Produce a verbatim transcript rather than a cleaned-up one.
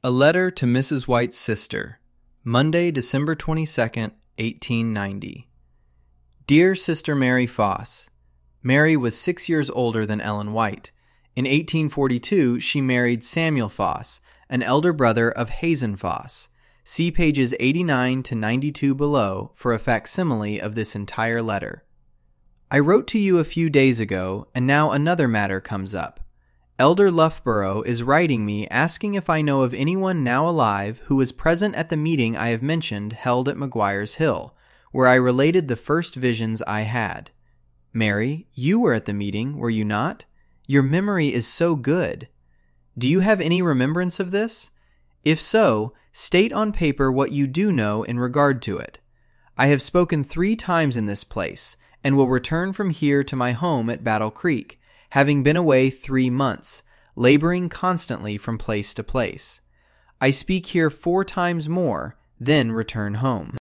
A letter to Missus White's sister, Monday, December twenty-second, eighteen ninety. Dear Sister Mary Foss, Mary was six years older than Ellen White. In eighteen forty-two, she married Samuel Foss, an elder brother of Hazen Foss. See pages eighty-nine to ninety-two below for a facsimile of this entire letter. I wrote to you a few days ago, and now another matter comes up. Elder Loughborough is writing me asking if I know of anyone now alive who was present at the meeting I have mentioned held at McGuire's Hill, where I related the first visions I had. Mary, you were at the meeting, were you not? Your memory is so good. Do you have any remembrance of this? If so, state on paper what you do know in regard to it. I have spoken three times in this place, and will return from here to my home at Battle Creek, having been away three months, laboring constantly from place to place. I speak here four times more, then return home.